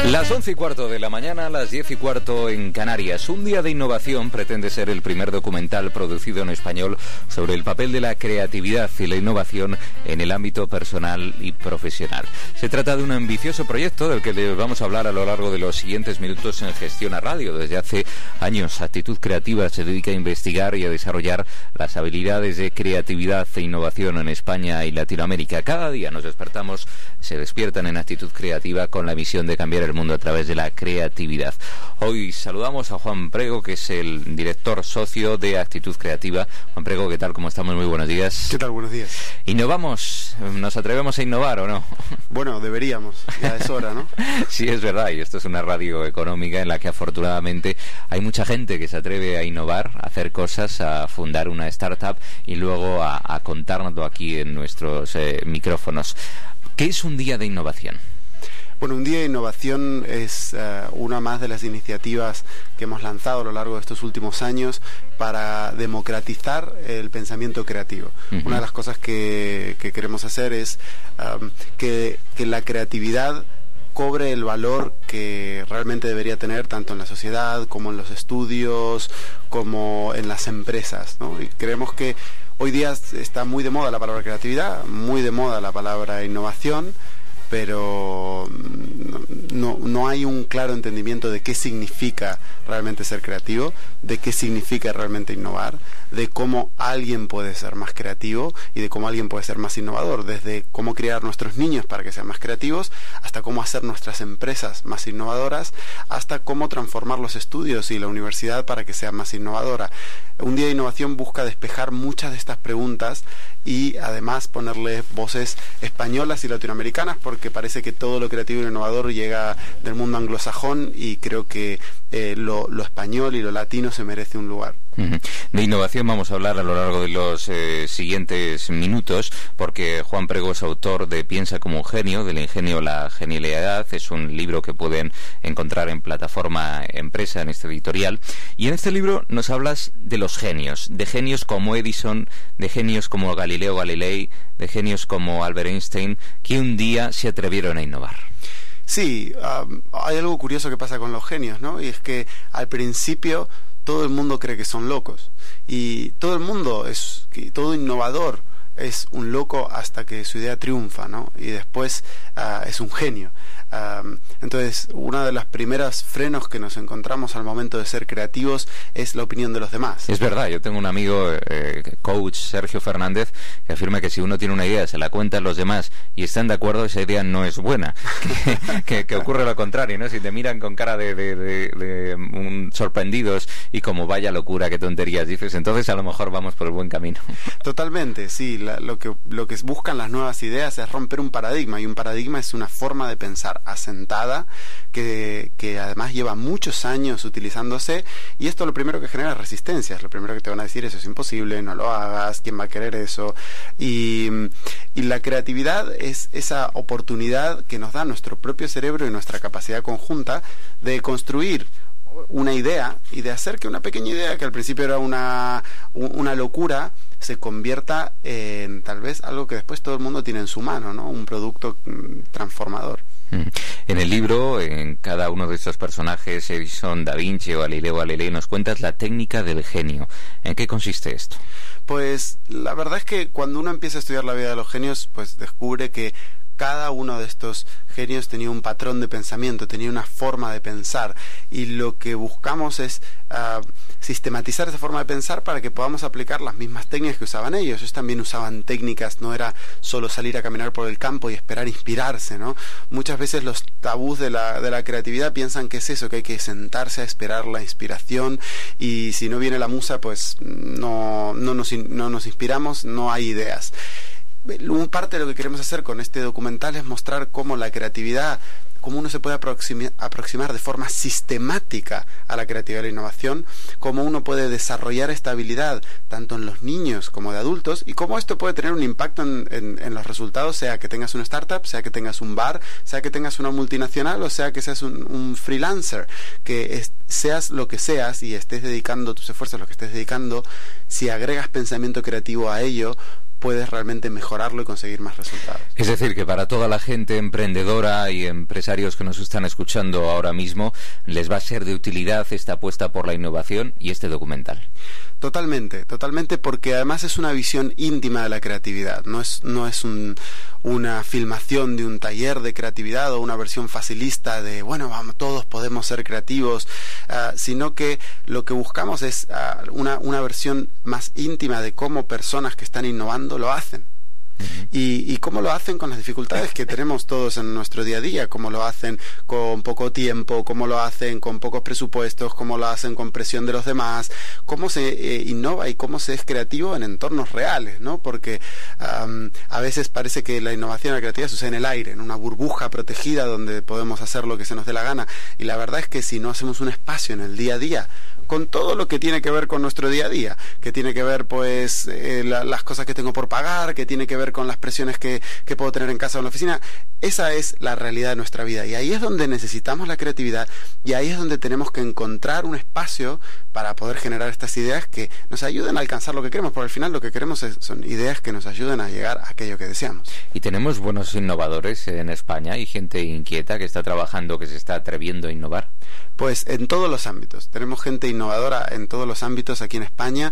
Las 11:15 de la mañana, las 10:15 en Canarias. Un día de innovación pretende ser el primer documental producido en español sobre el papel de la creatividad y la innovación en el ámbito personal y profesional. Se trata de un ambicioso proyecto del que les vamos a hablar a lo largo de los siguientes minutos en Gestiona Radio. Desde hace años, Actitud Creativa se dedica a investigar y a desarrollar las habilidades de creatividad e innovación en España y Latinoamérica. Cada día nos despertamos, se despiertan en Actitud Creativa con la misión de cambiar el mundo a través de la creatividad. Hoy saludamos a Juan Prego, que es el director socio de Actitud Creativa. Juan Prego, ¿qué tal? ¿Cómo estamos? Muy buenos días. ¿Qué tal? Buenos días. ¿Innovamos? ¿Nos atrevemos a innovar o no? Bueno, deberíamos. Ya es hora, ¿no? Sí, es verdad. Y esto es una radio económica en la que afortunadamente hay mucha gente que se atreve a innovar, a hacer cosas, a fundar una startup y luego a contárnoslo aquí en nuestros micrófonos. ¿Qué es un día de innovación? Bueno, un día de innovación es una más de las iniciativas que hemos lanzado a lo largo de estos últimos años para democratizar el pensamiento creativo. Una de las cosas que queremos hacer es que la creatividad cobre el valor que realmente debería tener tanto en la sociedad como en los estudios, como en las empresas, ¿no? Y creemos que hoy día está muy de moda la palabra creatividad, muy de moda la palabra innovación, pero no hay un claro entendimiento de qué significa realmente ser creativo, de qué significa realmente innovar, de cómo alguien puede ser más creativo y de cómo alguien puede ser más innovador, desde cómo criar nuestros niños para que sean más creativos, hasta cómo hacer nuestras empresas más innovadoras, hasta cómo transformar los estudios y la universidad para que sea más innovadora. Un día de innovación busca despejar muchas de estas preguntas y además ponerle voces españolas y latinoamericanas, porque parece que todo lo creativo y innovador llega del mundo anglosajón y creo que lo español y lo latino se merece un lugar. De innovación vamos a hablar a lo largo de los siguientes minutos, porque Juan Prego es autor de Piensa como un genio, del ingenio a la genialidad. Es un libro que pueden encontrar en Plataforma Empresa, en este editorial. Y en este libro nos hablas de los genios, de genios como Edison, de genios como Galileo Galilei, de genios como Albert Einstein, que un día se atrevieron a innovar. Sí, hay algo curioso que pasa con los genios, ¿no? Y es que al principio todo el mundo cree que son locos y todo innovador es un loco hasta que su idea triunfa, ¿no? Y después es un genio. Entonces, uno de los primeros frenos que nos encontramos al momento de ser creativos es la opinión de los demás. Es verdad, yo tengo un amigo, coach Sergio Fernández, que afirma que si uno tiene una idea, se la cuenta a los demás y están de acuerdo, esa idea no es buena. que ocurre lo contrario, ¿no? Si te miran con cara de sorprendidos y como vaya locura, qué tonterías dices, entonces a lo mejor vamos por el buen camino. Totalmente, sí. Lo que buscan las nuevas ideas es romper un paradigma, y un paradigma es una forma de pensar asentada que además lleva muchos años utilizándose, y esto lo primero que genera resistencias. Lo primero que te van a decir: eso es imposible, no lo hagas, ¿quién va a querer eso? Y la creatividad es esa oportunidad que nos da nuestro propio cerebro y nuestra capacidad conjunta de construir una idea y de hacer que una pequeña idea que al principio era una locura se convierta en tal vez algo que después todo el mundo tiene en su mano, ¿no? Un producto transformador. En el libro, en cada uno de estos personajes, Edison, Da Vinci o Galileo Galilei, nos cuentas la técnica del genio. ¿En qué consiste esto? Pues la verdad es que cuando uno empieza a estudiar la vida de los genios, pues descubre que cada uno de estos genios tenía un patrón de pensamiento, tenía una forma de pensar, y lo que buscamos es sistematizar esa forma de pensar para que podamos aplicar las mismas técnicas que usaban ellos. Ellos también usaban técnicas, no era solo salir a caminar por el campo y esperar inspirarse, ¿no? Muchas veces los tabús de la creatividad piensan que es eso, que hay que sentarse a esperar la inspiración, y si no viene la musa, pues no nos inspiramos, no hay ideas. Parte de lo que queremos hacer con este documental es mostrar cómo la creatividad, cómo uno se puede aproximar de forma sistemática a la creatividad y la innovación, cómo uno puede desarrollar esta habilidad tanto en los niños como de adultos, y cómo esto puede tener un impacto en los resultados, sea que tengas una startup, sea que tengas un bar, sea que tengas una multinacional, o sea que seas un freelancer, seas lo que seas y estés dedicando tus esfuerzos a lo que estés dedicando. Si agregas pensamiento creativo a ello, puedes realmente mejorarlo y conseguir más resultados. Es decir, que para toda la gente emprendedora y empresarios que nos están escuchando ahora mismo, les va a ser de utilidad esta apuesta por la innovación y este documental. Totalmente, porque además es una visión íntima de la creatividad, no es una filmación de un taller de creatividad o una versión facilista de, bueno, vamos, todos podemos ser creativos, sino que lo que buscamos es una versión más íntima de cómo personas que están innovando lo hacen. Y cómo lo hacen con las dificultades que tenemos todos en nuestro día a día, cómo lo hacen con poco tiempo, cómo lo hacen con pocos presupuestos, cómo lo hacen con presión de los demás, cómo se innova y cómo se es creativo en entornos reales, ¿no? Porque a veces parece que la innovación y la creatividad sucede en el aire, en una burbuja protegida donde podemos hacer lo que se nos dé la gana, y la verdad es que si no hacemos un espacio en el día a día con todo lo que tiene que ver con nuestro día a día, que tiene que ver pues las cosas que tengo por pagar, que tiene que ver con las presiones que puedo tener en casa o en la oficina, esa es la realidad de nuestra vida, y ahí es donde necesitamos la creatividad, y ahí es donde tenemos que encontrar un espacio para poder generar estas ideas que nos ayuden a alcanzar lo que queremos, porque al final lo que queremos son ideas que nos ayuden a llegar a aquello que deseamos. Y tenemos buenos innovadores en España y gente inquieta que está trabajando, que se está atreviendo a innovar. Pues en todos los ámbitos, tenemos gente innovadora en todos los ámbitos aquí en España,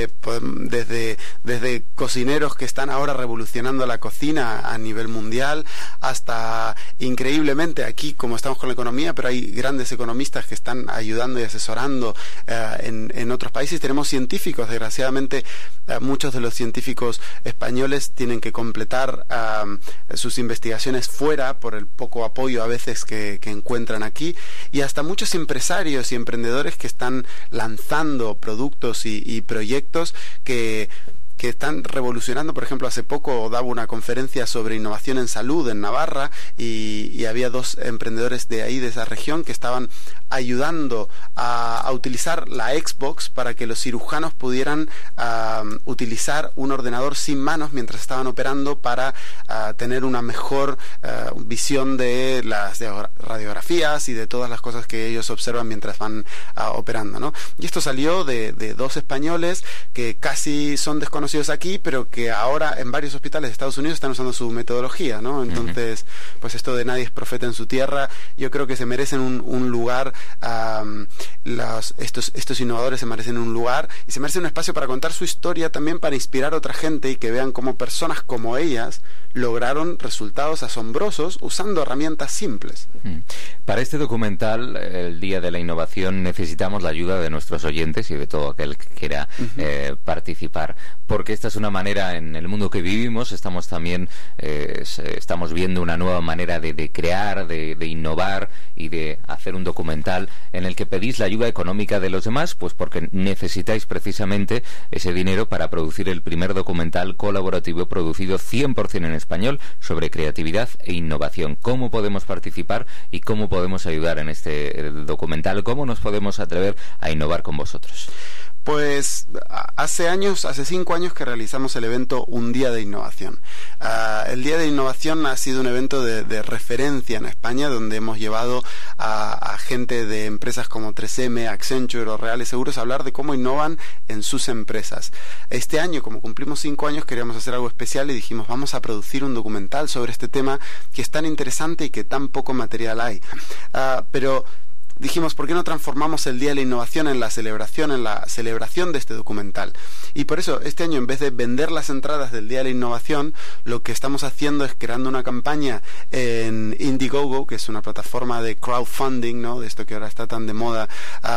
desde cocineros que están ahora revolucionando la cocina a nivel mundial, hasta increíblemente aquí, como estamos con la economía, pero hay grandes economistas que están ayudando y asesorando en otros países. Tenemos científicos, desgraciadamente muchos de los científicos españoles tienen que completar sus investigaciones fuera por el poco apoyo a veces que encuentran aquí, y hasta muchos empresarios y emprendedores que están lanzando productos y proyectos que están revolucionando. Por ejemplo, hace poco daba una conferencia sobre innovación en salud en Navarra, y había 2 emprendedores de ahí, de esa región, que estaban ayudando a utilizar la Xbox para que los cirujanos pudieran utilizar un ordenador sin manos mientras estaban operando, para tener una mejor visión de las radiografías y de todas las cosas que ellos observan mientras van operando, ¿no? Y esto salió de 2 españoles que casi son desconocidos aquí, pero que ahora en varios hospitales de Estados Unidos están usando su metodología, ¿no? Entonces, pues esto de nadie es profeta en su tierra, yo creo que se merecen un lugar, estos innovadores se merecen un lugar, y se merecen un espacio para contar su historia, también para inspirar a otra gente, y que vean cómo personas como ellas lograron resultados asombrosos usando herramientas simples. Para este documental, el Día de la Innovación, necesitamos la ayuda de nuestros oyentes y de todo aquel que quiera participar, porque esta es una manera, en el mundo que vivimos, estamos también estamos viendo una nueva manera de crear, de innovar y de hacer un documental en el que pedís la ayuda económica de los demás, pues porque necesitáis precisamente ese dinero para producir el primer documental colaborativo producido 100% en español sobre creatividad e innovación. ¿Cómo podemos participar y cómo podemos ayudar en este documental? ¿Cómo nos podemos atrever a innovar con vosotros? Pues hace 5 años que realizamos el evento Un Día de Innovación. El Día de Innovación ha sido un evento de referencia en España, donde hemos llevado a gente de empresas como 3M, Accenture o Reales Seguros a hablar de cómo innovan en sus empresas. Este año, como cumplimos 5 años, queríamos hacer algo especial y dijimos, vamos a producir un documental sobre este tema que es tan interesante y que tan poco material hay. Pero dijimos, ¿por qué no transformamos el Día de la Innovación en la celebración de este documental? Y por eso, este año, en vez de vender las entradas del Día de la Innovación, lo que estamos haciendo es creando una campaña en Indiegogo, que es una plataforma de crowdfunding, ¿no? De esto que ahora está tan de moda.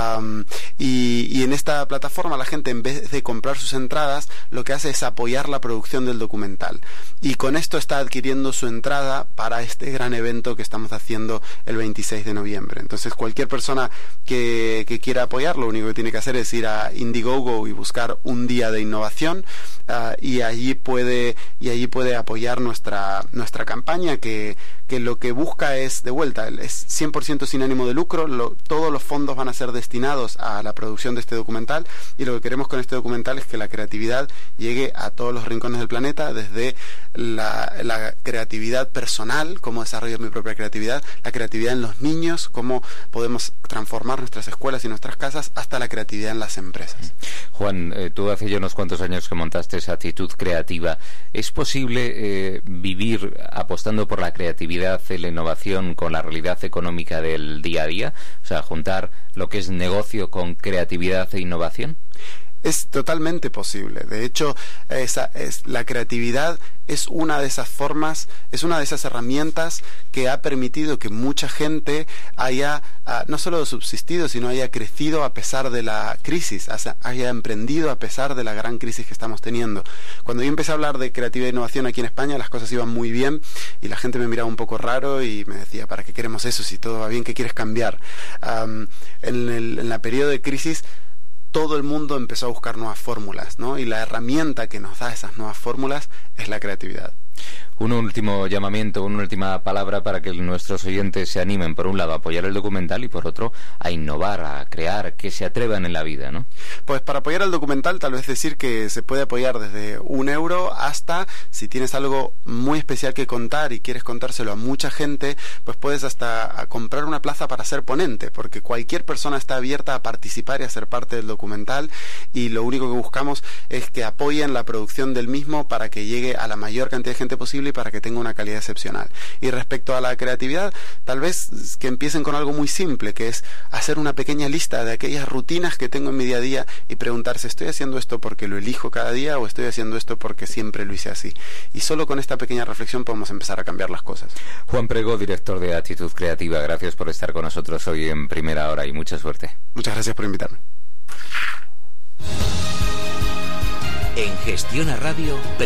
Y en esta plataforma la gente, en vez de comprar sus entradas, lo que hace es apoyar la producción del documental. Y con esto está adquiriendo su entrada para este gran evento que estamos haciendo el 26 de noviembre. Entonces, cualquier persona que quiera apoyar, lo único que tiene que hacer es ir a Indiegogo y buscar Un Día de Innovación, y allí puede apoyar nuestra campaña, que que lo que busca es, de vuelta, es 100% sin ánimo de lucro, todos los fondos van a ser destinados a la producción de este documental, y lo que queremos con este documental es que la creatividad llegue a todos los rincones del planeta, desde la creatividad personal, cómo desarrollo mi propia creatividad, la creatividad en los niños, cómo podemos transformar nuestras escuelas y nuestras casas, hasta la creatividad en las empresas. Juan, tú hace ya unos cuantos años que montaste esa actitud creativa. ¿Es posible vivir apostando por la creatividad y la innovación con la realidad económica del día a día? O sea, juntar lo que es negocio con creatividad e innovación. Es totalmente posible. De hecho, la creatividad es una de esas formas, es una de esas herramientas que ha permitido que mucha gente haya no solo subsistido, sino haya crecido a pesar de la crisis, haya emprendido a pesar de la gran crisis que estamos teniendo. Cuando yo empecé a hablar de creatividad e innovación aquí en España, las cosas iban muy bien y la gente me miraba un poco raro y me decía, ¿para qué queremos eso? Si todo va bien, ¿qué quieres cambiar? En la periodo de crisis, todo el mundo empezó a buscar nuevas fórmulas, ¿no? Y la herramienta que nos da esas nuevas fórmulas es la creatividad. Un último llamamiento, una última palabra para que nuestros oyentes se animen, por un lado, a apoyar el documental y por otro, a innovar, a crear, que se atrevan en la vida, ¿no? Pues para apoyar el documental, tal vez decir que se puede apoyar desde €1 hasta, si tienes algo muy especial que contar y quieres contárselo a mucha gente, pues puedes hasta comprar una plaza para ser ponente, porque cualquier persona está abierta a participar y a ser parte del documental, y lo único que buscamos es que apoyen la producción del mismo para que llegue a la mayor cantidad de gente posible y para que tenga una calidad excepcional. Y respecto a la creatividad, tal vez que empiecen con algo muy simple, que es hacer una pequeña lista de aquellas rutinas que tengo en mi día a día y preguntarse, ¿estoy haciendo esto porque lo elijo cada día o estoy haciendo esto porque siempre lo hice así? Y solo con esta pequeña reflexión podemos empezar a cambiar las cosas. Juan Prego, director de Actitud Creativa, gracias por estar con nosotros hoy en Primera Hora y mucha suerte. Muchas gracias por invitarme. En Gestiona Radio